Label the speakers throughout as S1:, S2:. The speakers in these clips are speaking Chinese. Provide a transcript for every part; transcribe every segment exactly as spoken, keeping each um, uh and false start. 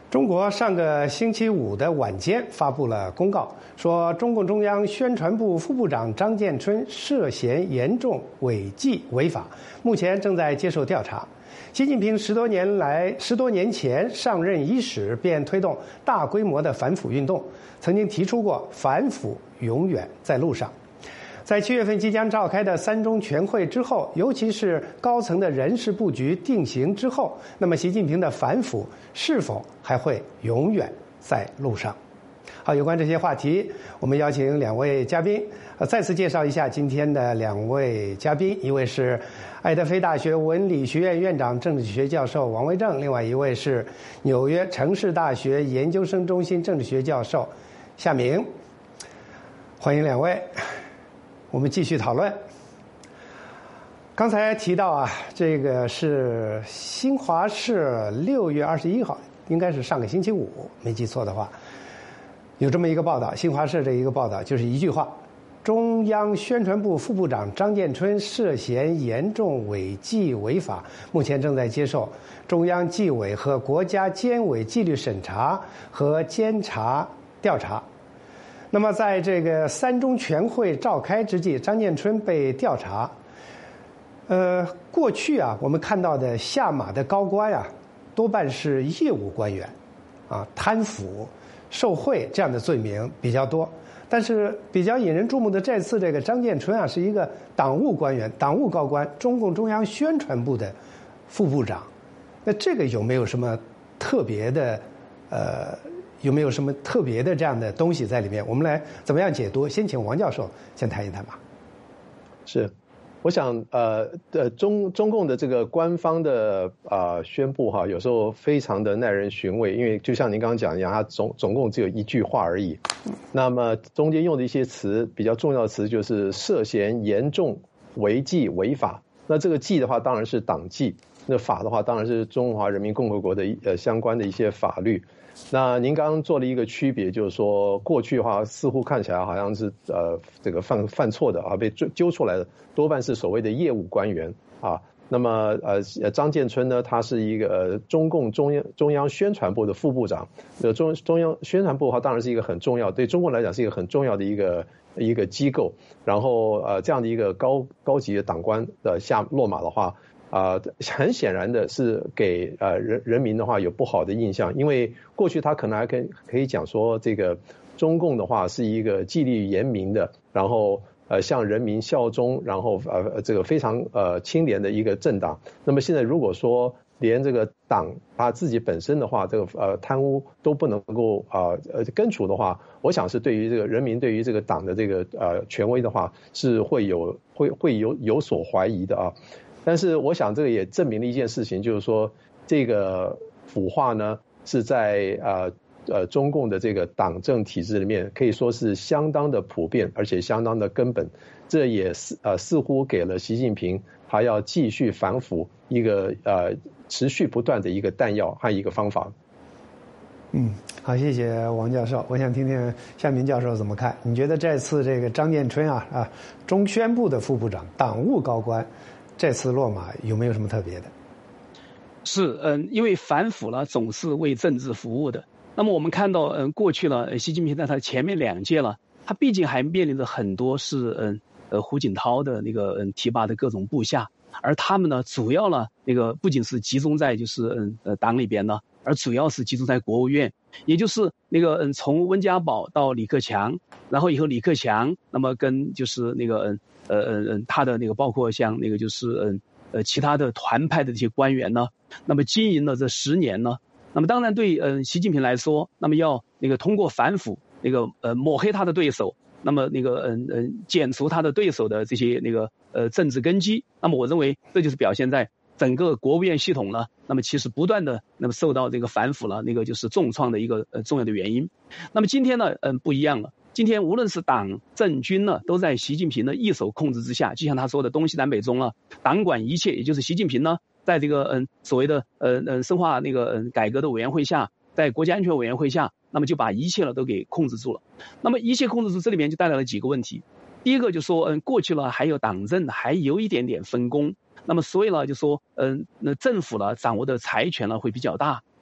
S1: 中国上个星期五的晚间发布了公告，说中共中央宣传部副部长张建春涉嫌严重违纪违法，目前正在接受调查。习近平十多年来、十多年前上任伊始，便推动大规模的反腐运动，曾经提出过"反腐永远在路上"。在七月份即将召开的三中全会之后，尤其是高层的人事布局定型之后，那么习近平的反腐是否还会永远在路上？好，有关这些话题，我们邀请两位嘉宾，呃，再次介绍一下今天的两位嘉宾，一位是爱德菲大学文理学院院长、政治学教授王维正，另外一位是纽约城市大学研究生中心政治学教授夏明。欢迎两位。我们继续讨论。刚才提到啊，这个是新华社六月二十一号，应该是上个星期五，没记错的话，有这么一个报道。新华社这一个报道就是一句话：中央宣传部副部长张建春涉嫌严重违纪违法，目前正在接受中央纪委和国家监委纪律审查和监察调查。那么在这个三中全会召开之际，张建春被调查。呃，过去啊，我们看到的下马的高官啊，多半是业务官员，啊，贪腐、受贿这样的罪名比较多。但是比较引人注目的这次这个张建春啊，是一个党务官员、党务高官，中共中央宣传部的副部长。那这个有没有什么特别的呃？有没有什么特别的这样的东西在里面？我们来怎么样解读？先请王教授先谈一谈吧。
S2: 是，我想呃呃中中共的这个官方的啊、呃、宣布哈，有时候非常的耐人寻味，因为就像您刚刚讲一样，它总总共只有一句话而已。那么中间用的一些词比较重要的词就是涉嫌严重违纪违法。那这个纪的话当然是党纪，那法的话当然是中华人民共和国的呃相关的一些法律。那您刚刚做了一个区别，就是说过去的话似乎看起来好像是呃这个犯犯错的啊被揪出来的多半是所谓的业务官员啊。那么呃张建春呢，他是一个、呃、中共中央中央宣传部的副部长。呃中中央宣传部的话当然是一个很重要，对中国来讲是一个很重要的一个一个机构。然后呃这样的一个高高级的党官的下落马的话。啊、呃，很显然的是给呃人人民的话有不好的印象，因为过去他可能还可以可以讲说，这个中共的话是一个纪律严明的，然后呃向人民效忠，然后呃这个非常呃清廉的一个政党。那么现在如果说连这个党他自己本身的话，这个呃贪污都不能够啊 呃, 呃根除的话，我想是对于这个人民对于这个党的这个呃权威的话是会有会会有有所怀疑的啊。但是我想这个也证明了一件事情，就是说这个腐化呢是在呃呃中共的这个党政体制里面可以说是相当的普遍，而且相当的根本。这也是呃似乎给了习近平还要继续反腐一个呃持续不断的一个弹药和一个方法。
S1: 嗯，好，谢谢王教授。我想听听夏明教授怎么看？你觉得这次这个张建春啊啊中宣部的副部长、党务高官。这次落马有没有什么特别的？
S3: 是，嗯，因为反腐呢总是为政治服务的。那么我们看到，嗯，过去呢，习近平在他前面两届了，他毕竟还面临着很多是，嗯，呃，胡锦涛的那个，嗯，提拔的各种部下，而他们呢，主要呢，那个不仅是集中在就是，嗯，呃，党里边呢，而主要是集中在国务院，也就是那个，嗯，从温家宝到李克强，然后以后李克强，那么跟就是那个，嗯。呃呃呃，他的那个包括像那个就是嗯呃其他的团派的这些官员呢，那么经营了这十年呢，那么当然对嗯、呃、习近平来说，那么要那个通过反腐那个呃抹黑他的对手，那么那个嗯嗯、呃、剪除他的对手的这些那个呃政治根基，那么我认为这就是表现在整个国务院系统呢，那么其实不断的那么受到这个反腐了那个就是重创的一个呃重要的原因。那么今天呢，嗯、呃、不一样了。今天无论是党政军呢，都在习近平的一手控制之下，就像他说的东西南北中了，党管一切，也就是习近平呢，在这个嗯所谓的呃呃深化那个嗯改革的委员会下，在国家安全委员会下，那么就把一切了都给控制住了。那么一切控制住，这里面就带来了几个问题。第一个就说嗯过去了还有党政还有一点点分工，那么所以呢就说嗯那政府呢掌握的财权呢会比较大。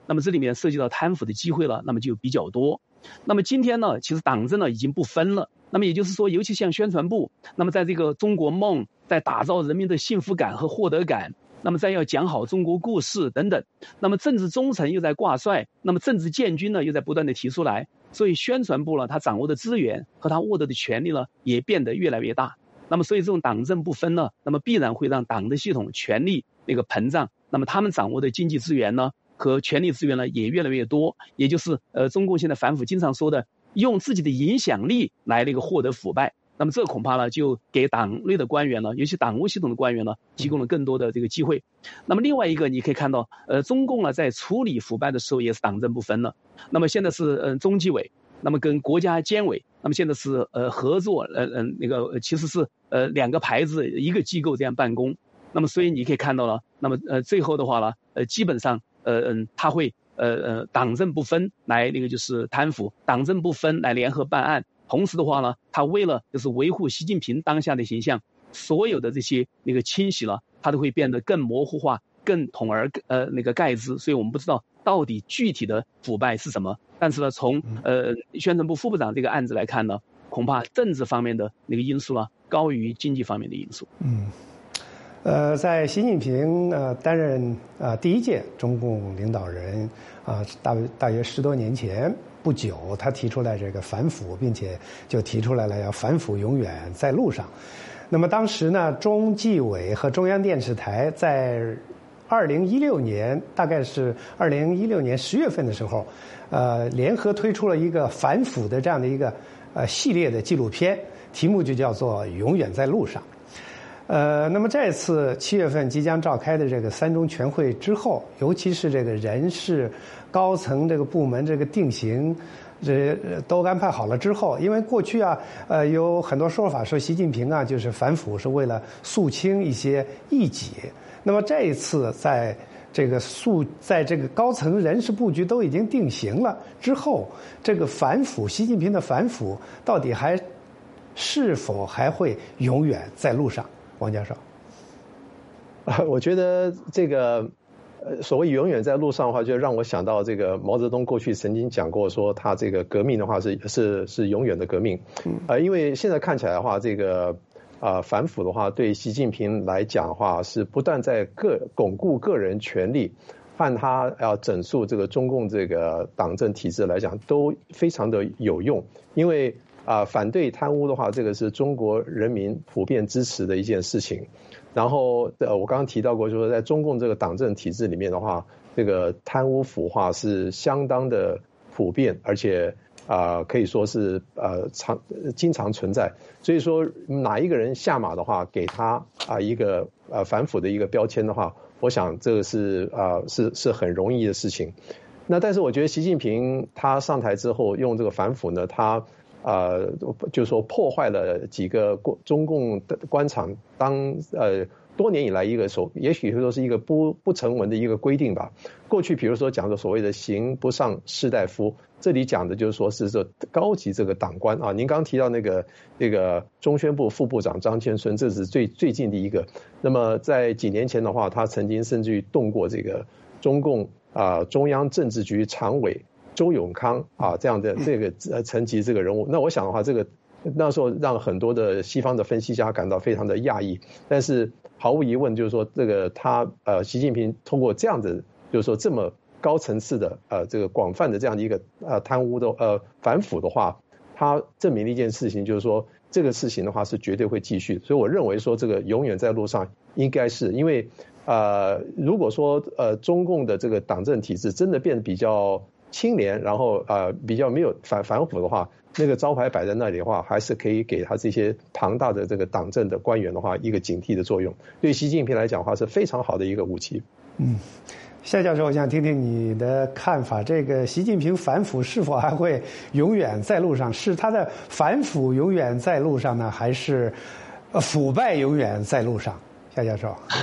S3: 那么这里面涉及到贪腐的机会了，那么就比较多。那么今天呢，其实党政呢已经不分了。那么也就是说，尤其像宣传部，那么在这个中国梦，在打造人民的幸福感和获得感，那么再要讲好中国故事等等，那么政治忠诚又在挂帅，那么政治建军呢又在不断的提出来，所以宣传部呢，他掌握的资源和他握得的权力呢也变得越来越大。那么所以这种党政不分呢，那么必然会让党的系统权力那个膨胀，那么他们掌握的经济资源呢和权力资源呢也越来越多，也就是呃中共现在反腐经常说的用自己的影响力来那个获得腐败。那么这恐怕呢，就给党内的官员呢，尤其党务系统的官员呢，提供了更多的这个机会。那么另外一个，你可以看到，呃，中共呢在处理腐败的时候也是党政不分了。那么现在是呃中纪委，那么跟国家监委，那么现在是呃合作，呃呃那个其实是呃两个牌子一个机构这样办公。那么所以你可以看到了，那么呃最后的话呢，呃基本上呃嗯他会呃呃党政不分来那个就是贪腐，党政不分来联合办案。同时的话呢，他为了就是维护习近平当下的形象，所有的这些那个清洗了，它都会变得更模糊化、更统而呃那个概之，所以我们不知道到底具体的腐败是什么。但是呢，从呃宣传部副部长这个案子来看呢，恐怕政治方面的那个因素呢高于经济方面的因素。
S1: 嗯，呃，在习近平呃担任啊、呃、第一届中共领导人啊、呃、大大约十多年前。不久，他提出来这个反腐，并且就提出来了要反腐永远在路上。那么当时呢，中纪委和中央电视台在二零一六年，大概是二零一六年十月份的时候，呃，联合推出了一个反腐的这样的一个呃系列的纪录片，题目就叫做《永远在路上》。呃，那么这次七月份即将召开的这个三中全会之后，尤其是这个人事、高层这个部门这个定型，这都安排好了之后，因为过去啊，呃，有很多说法说习近平啊就是反腐是为了肃清一些异己。那么这一次在这个肃，在这个高层人事布局都已经定型了之后，这个反腐，习近平的反腐到底还是否还会永远在路上？王教授，
S2: 啊，我觉得这个，呃，所谓永远在路上的话，就让我想到这个毛泽东过去曾经讲过，说他这个革命的话是是是永远的革命，呃，因为现在看起来的话，这个啊、呃、反腐的话，对习近平来讲的话，是不但在个巩固个人权利，和他要整肃这个中共这个党政体制来讲，都非常的有用，因为。啊、呃，反对贪污的话，这个是中国人民普遍支持的一件事情。然后，呃，我刚刚提到过，就是说在中共这个党政体制里面的话，这个贪污腐化是相当的普遍，而且啊、呃，可以说是呃常经常存在。所以说，哪一个人下马的话，给他啊、呃、一个呃反腐的一个标签的话，我想这个是啊、呃、是是很容易的事情。那但是我觉得习近平他上台之后用这个反腐呢，他呃，就是说破坏了几个中共的官场当呃多年以来一个所，也许说是一个不不成文的一个规定吧。过去比如说讲的所谓的刑不上士大夫，这里讲的就是说是这高级这个党官啊。您刚提到那个那个中宣部副部长张建春，这是最最近的一个。那么在几年前的话，他曾经甚至于动过这个中共啊、呃、中央政治局常委。周永康啊，这样的这个呃层级这个人物，那我想的话，这个那时候让很多的西方的分析家感到非常的讶异。但是毫无疑问，就是说这个他呃习近平通过这样的，就是说这么高层次的呃这个广泛的这样的一个呃贪污的呃反腐的话，他证明了一件事情，就是说这个事情的话是绝对会继续。所以我认为说这个永远在路上，应该是因为呃如果说呃中共的这个党政体制真的变得比较清廉，然后呃比较没有反反腐的话，那个招牌摆在那里的话，还是可以给他这些庞大的这个党政的官员的话一个警惕的作用。对习近平来讲的话，是非常好的一个武器。
S1: 嗯，夏教授，我想听听你的看法。这个习近平反腐是否还会永远在路上？是他的反腐永远在路上呢，还是腐败永远在路上？夏教授。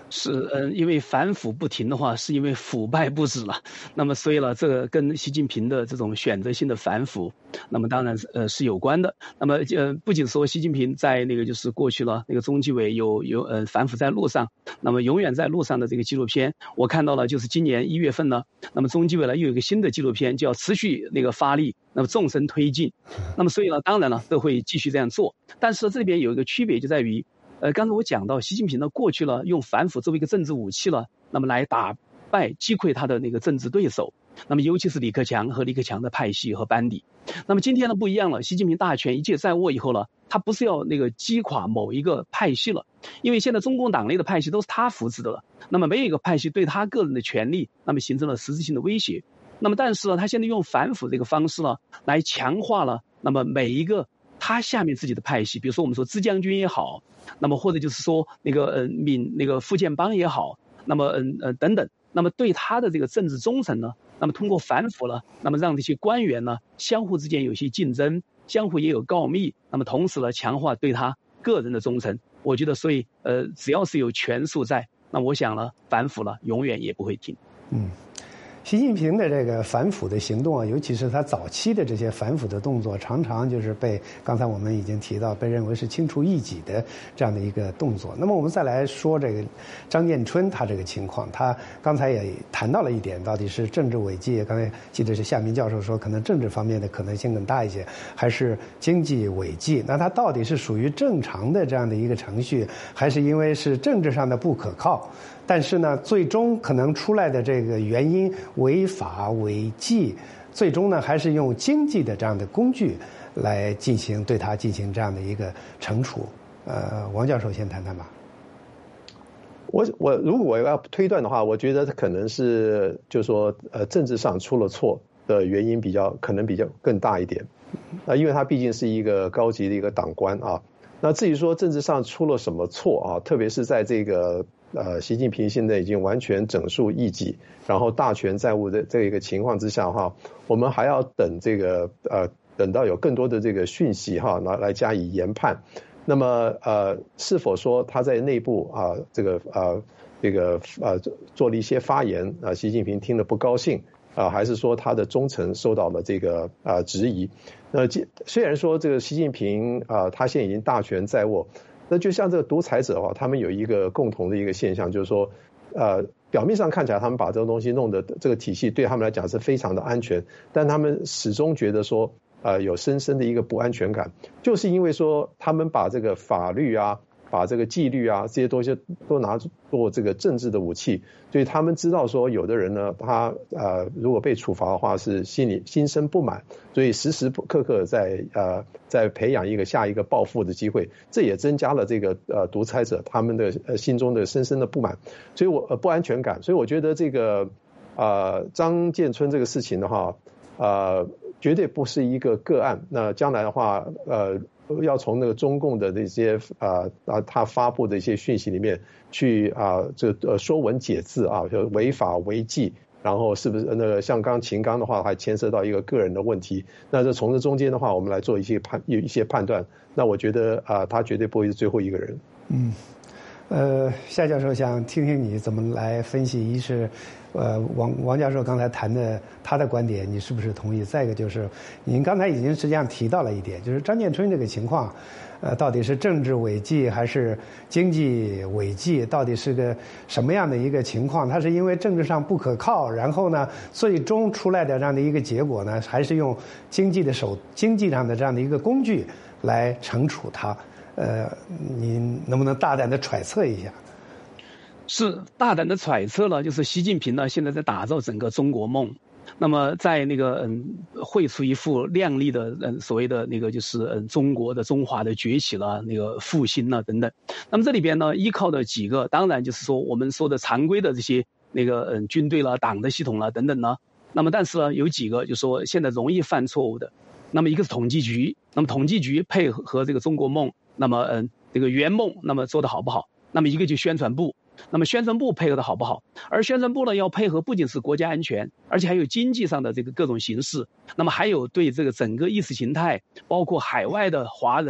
S3: 是，嗯，因为反腐不停的话，是因为腐败不止了。那么，所以呢，这个跟习近平的这种选择性的反腐，那么当然呃是有关的。那么呃，不仅说习近平在那个就是过去了那个中纪委有有呃反腐在路上，那么永远在路上的这个纪录片，我看到了，就是今年一月份呢，那么中纪委呢又有一个新的纪录片叫持续那个发力，那么纵深推进。那么所以呢，当然了，都会继续这样做。但是这里边有一个区别就在于。呃，刚才我讲到，习近平呢过去了用反腐作为一个政治武器了，那么来打败击溃他的那个政治对手，那么尤其是李克强和李克强的派系和班底。那么今天呢不一样了，习近平大权一届在握以后呢，他不是要那个击垮某一个派系了，因为现在中共党内的派系都是他扶持的了，那么没有一个派系对他个人的权利，那么形成了实质性的威胁。那么但是呢，他现在用反腐这个方式呢，来强化了那么每一个他下面自己的派系，比如说我们说支将军也好，那么或者就是说那个呃闽那个福建帮也好，那么嗯呃等等，那么对他的这个政治忠诚呢，那么通过反腐呢，那么让这些官员呢相互之间有些竞争，相互也有告密，那么同时呢强化对他个人的忠诚。我觉得所以呃只要是有权术在，那我想呢反腐呢永远也不会停。
S1: 嗯。习近平的这个反腐的行动啊，尤其是他早期的这些反腐的动作，常常就是被刚才我们已经提到，被认为是清除异己的这样的一个动作。那么我们再来说这个张建春他这个情况，他刚才也谈到了一点，到底是政治违纪，刚才记得是夏明教授说，可能政治方面的可能性更大一些，还是经济违纪？那他到底是属于正常的这样的一个程序，还是因为是政治上的不可靠？但是呢，最终可能出来的这个原因违法违纪，最终呢还是用经济的这样的工具来进行对他进行这样的一个惩处。呃，王教授先谈谈吧。
S2: 我我如果我要推断的话，我觉得可能是就是说呃政治上出了错的原因比较可能比较更大一点，啊，因为他毕竟是一个高级的一个党官啊。那至于说政治上出了什么错啊，特别是在这个呃习近平现在已经完全整肃异己，然后大权在握的这一个情况之下哈，我们还要等这个呃等到有更多的这个讯息哈，来来加以研判。那么呃是否说他在内部啊这个呃这个呃做了一些发言啊，习近平听了不高兴啊，还是说他的忠诚受到了这个啊质疑？那虽然说这个习近平啊，他现在已经大权在握，那就像这个独裁者啊，他们有一个共同的一个现象，就是说，呃，表面上看起来他们把这个东西弄得这个体系对他们来讲是非常的安全，但他们始终觉得说，呃，有深深的一个不安全感，就是因为说他们把这个法律啊。把这个纪律啊这些东西都拿做这个政治的武器，所以他们知道说有的人呢，他呃如果被处罚的话是心里心生不满，所以时时刻刻在呃在培养一个下一个报复的机会，这也增加了这个呃独裁者他们的呃心中的深深的不满，所以我呃不安全感，所以我觉得这个呃张建春这个事情的话，呃绝对不是一个个案，那将来的话呃。要从那个中共的那些啊啊，他发布的一些讯息里面去啊，这呃说文解字啊，就违法违纪，然后是不是那个像刚秦刚的话，还牵涉到一个个人的问题。那这从这中间的话，我们来做一些判有一些判断。那我觉得啊，他绝对不会是最后一个人。
S1: 嗯，呃，夏教授想听听你怎么来分析，一是。呃，王王教授刚才谈的他的观点，你是不是同意？再一个就是，您刚才已经实际上提到了一点，就是张建春这个情况，呃，到底是政治违纪还是经济违纪？到底是个什么样的一个情况？他是因为政治上不可靠，然后呢，最终出来的这样的一个结果呢，还是用经济的手、经济上的这样的一个工具来惩处他？呃，您能不能大胆的揣测一下？
S3: 是大胆的揣测了，就是习近平呢现在在打造整个中国梦，那么在那个嗯绘出一幅亮丽的嗯所谓的那个就是嗯中国的中华的崛起了，那个复兴了等等。那么这里边呢依靠的几个，当然就是说我们说的常规的这些那个嗯军队了、党的系统了等等呢。那么但是呢有几个就是说现在容易犯错误的，那么一个是统计局，那么统计局配合和这个中国梦，那么嗯这个圆梦那么做得好不好？那么一个就宣传部。那么宣传部配合的好不好？而宣传部呢，要配合不仅是国家安全，而且还有经济上的这个各种形势。那么还有对这个整个意识形态，包括海外的华人，还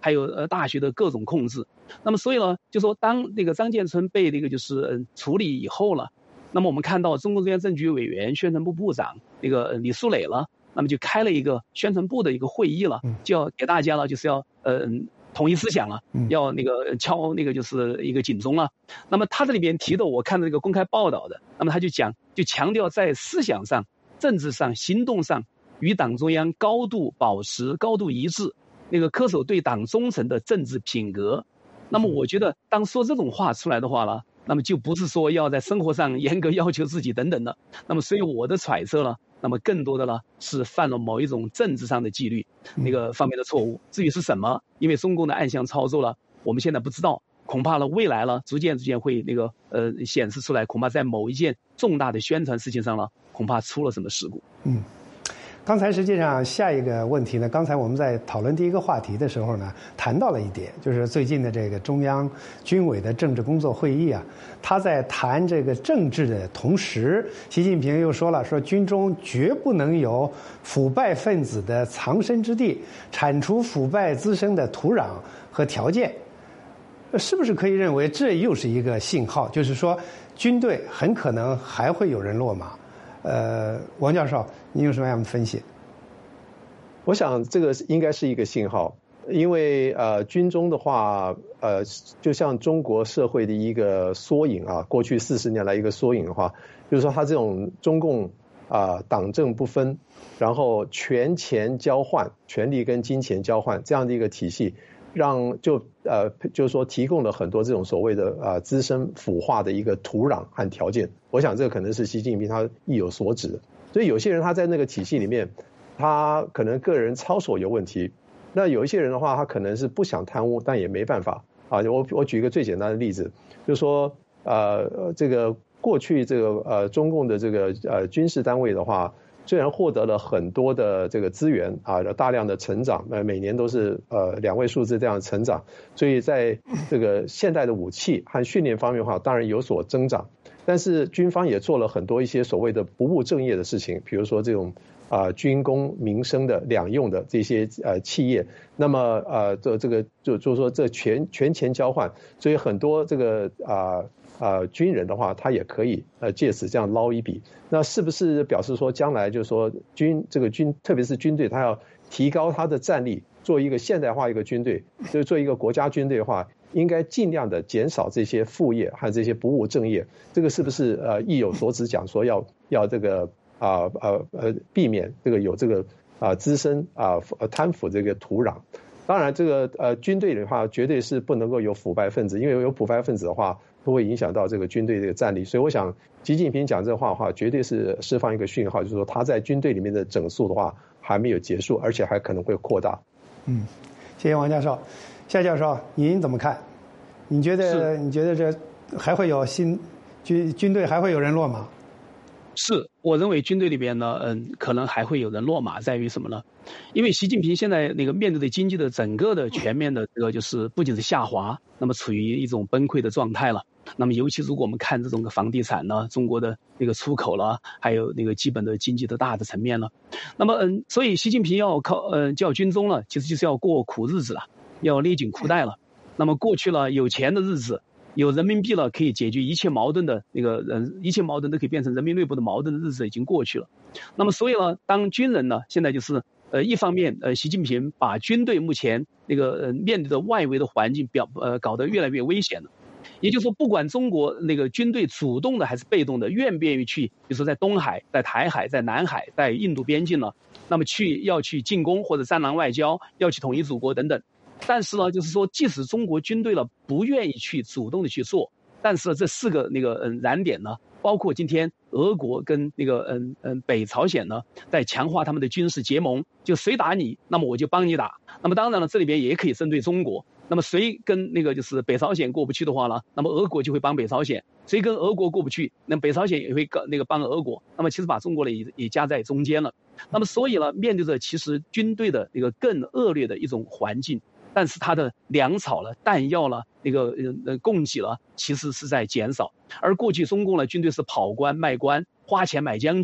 S3: 还有呃大学的各种控制。那么所以呢，就说当那个张建春被那个就是嗯处理以后了，那么我们看到中共中央政局委员、宣传部部长那个李书磊了，那么就开了一个宣传部的一个会议了，就要给大家了，就是要呃统一思想了，要那个敲那个就是一个警钟了。那么他这里边提的，我看这个公开报道的，那么他就讲，就强调在思想上、政治上、行动上与党中央高度保持高度一致，那个恪守对党忠诚的政治品格。那么我觉得，当说这种话出来的话呢，那么就不是说要在生活上严格要求自己等等的。那么所以我的揣测呢，那么更多的呢是犯了某一种政治上的纪律那个方面的错误。至于是什么，因为中共的暗箱操作了，我们现在不知道，恐怕了未来了逐渐逐渐会那个呃显示出来，恐怕在某一件重大的宣传事情上了，恐怕出了什么事故。
S1: 嗯。刚才实际上下一个问题呢，刚才我们在讨论第一个话题的时候呢，谈到了一点，就是最近的这个中央军委的政治工作会议啊，他在谈这个政治的同时，习近平又说了，说军中绝不能有腐败分子的藏身之地，铲除腐败滋生的土壤和条件。是不是可以认为这又是一个信号，就是说军队很可能还会有人落马？呃，王教授，您有什么样的分析？
S2: 我想这个应该是一个信号，因为呃，军中的话，呃，就像中国社会的一个缩影啊，过去四十年来一个缩影的话，就是说他这种中共啊、呃、党政不分，然后权钱交换，权力跟金钱交换这样的一个体系，让就呃就是说提供了很多这种所谓的啊、呃、滋生腐化的一个土壤和条件。我想这个可能是习近平他意有所指的。所以有些人他在那个体系里面，他可能个人操守有问题。那有一些人的话，他可能是不想贪污，但也没办法啊。我我举一个最简单的例子，就是说呃这个过去这个呃中共的这个呃军事单位的话，虽然获得了很多的这个资源啊，大量的成长，呃每年都是呃两位数字这样成长，所以在这个现代的武器和训练方面的话，当然有所增长。但是军方也做了很多一些所谓的不务正业的事情，比如说这种啊、呃、军工民生的两用的这些呃企业，那么呃这这个就就是说这权权钱交换，所以很多这个啊啊、呃呃、军人的话，他也可以呃借此这样捞一笔。那是不是表示说将来就是说军这个军特别是军队，他要提高他的战力，做一个现代化一个军队，就是做一个国家军队的话，应该尽量的减少这些副业和这些不务正业，这个是不是呃意有所指，讲说要要这个啊呃呃避免这个有这个啊滋生啊贪腐这个土壤？当然，这个呃军队的话，绝对是不能够有腐败分子，因为有腐败分子的话，都会影响到这个军队这个战力。所以我想，习近平讲这话的话，绝对是释放一个讯号，就是说他在军队里面的整肃的话还没有结束，而且还可能会扩大。
S1: 嗯，谢谢王教授。夏教授，您怎么看？你觉得你觉得这还会有新军军队还会有人落马？
S3: 是，我认为军队里边呢，嗯，可能还会有人落马，在于什么呢？因为习近平现在那个面对的经济的整个的全面的这个就是不仅是下滑，那么处于一种崩溃的状态了。那么尤其如果我们看这种个房地产呢，中国的那个出口了，还有那个基本的经济的大的层面了，那么嗯，所以习近平要靠嗯叫军中了，其实就是要过苦日子了，要勒紧裤带了。那么过去了有钱的日子，有人民币了可以解决一切矛盾的那个人，一切矛盾都可以变成人民内部的矛盾的日子已经过去了。那么所以呢，当军人呢，现在就是呃一方面呃习近平把军队目前那个呃面对的外围的环境表呃搞得越来越危险了。也就是说，不管中国那个军队主动的还是被动的，愿不愿意去，比如说在东海、在台海、在南海、在印度边境呢，那么去要去进攻或者战狼外交，要去统一祖国等等。但是呢，就是说，即使中国军队了不愿意去主动的去做，但是这四个那个嗯燃点呢，包括今天俄国跟那个嗯嗯北朝鲜呢，在强化他们的军事结盟，就谁打你，那么我就帮你打。那么当然了，这里边也可以针对中国。那么谁跟那个就是北朝鲜过不去的话呢，那么俄国就会帮北朝鲜；谁跟俄国过不去，那北朝鲜也会那个帮俄国。那么其实把中国呢也也夹在中间了。那么所以呢，面对着其实军队的那个更恶劣的一种环境，但是它的粮草了、弹药了、那个呃供给了，其实是在减少。而过去中共呢，军队是跑官卖官，花钱买将军。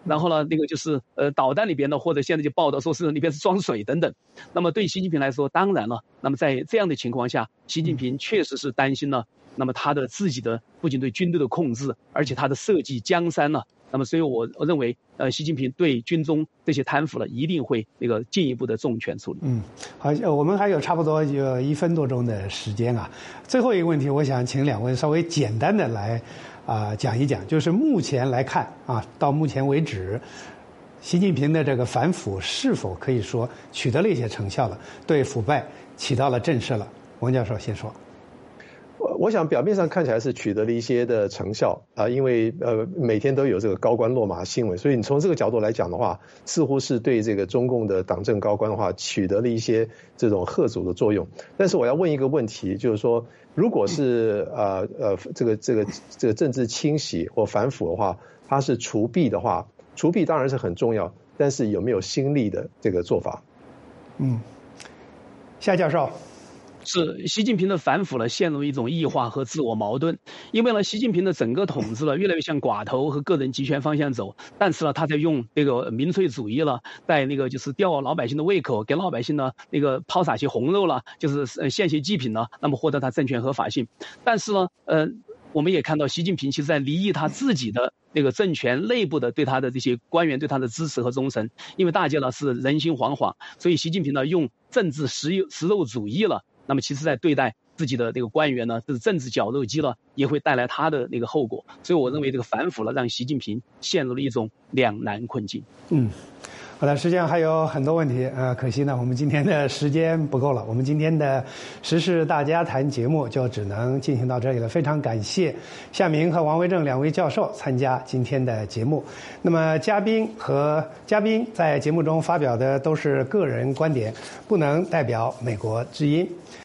S3: 然后呢，那个就是呃导弹里边呢，或者现在就报道说是里边是装水等等。那么对习近平来说，当然了，那么在这样的情况下，习近平确实是担心了，那么他的自己的不仅对军队的控制，而且他的社稷江山呢。那么，所以我我认为，呃，习近平对军中这些贪腐呢，一定会那个进一步的重拳处理。
S1: 嗯，好，我们还有差不多有一分多钟的时间啊。最后一个问题，我想请两位稍微简单的来啊、呃、讲一讲，就是目前来看啊，到目前为止，习近平的这个反腐是否可以说取得了一些成效了，对腐败起到了震慑了？王教授先说。
S2: 我我想表面上看起来是取得了一些的成效啊，因为呃每天都有这个高官落马新闻，所以你从这个角度来讲的话，似乎是对这个中共的党政高官的话取得了一些这种吓阻的作用。但是我要问一个问题，就是说，如果是呃呃这个这个这个政治清洗或反腐的话，它是除弊的话，除弊当然是很重要，但是有没有新力的这个做法？
S1: 嗯，夏教授。
S3: 是习近平的反腐呢，陷入一种异化和自我矛盾。因为呢，习近平的整个统治呢，越来越向寡头和个人集权方向走。但是呢，他在用这个民粹主义了，在那个就是吊老百姓的胃口，给老百姓呢那个抛洒些红肉了，就是呃献些祭品呢，那么获得他政权合法性。但是呢，呃。我们也看到，习近平其实在离异他自己的那个政权内部的对他的这些官员对他的支持和忠诚，因为大家呢是人心惶惶，所以习近平呢用政治食食肉主义了。那么其实在对待自己的那个官员呢，就是政治绞肉机了，也会带来他的那个后果。所以我认为这个反腐了，让习近平陷入了一种两难困境。
S1: 嗯。好的，实际上还有很多问题，呃，可惜呢，我们今天的时间不够了。我们今天的时事大家谈节目就只能进行到这里了。非常感谢夏明和王维正两位教授参加今天的节目。那么，嘉宾和嘉宾在节目中发表的都是个人观点，不能代表美国之音。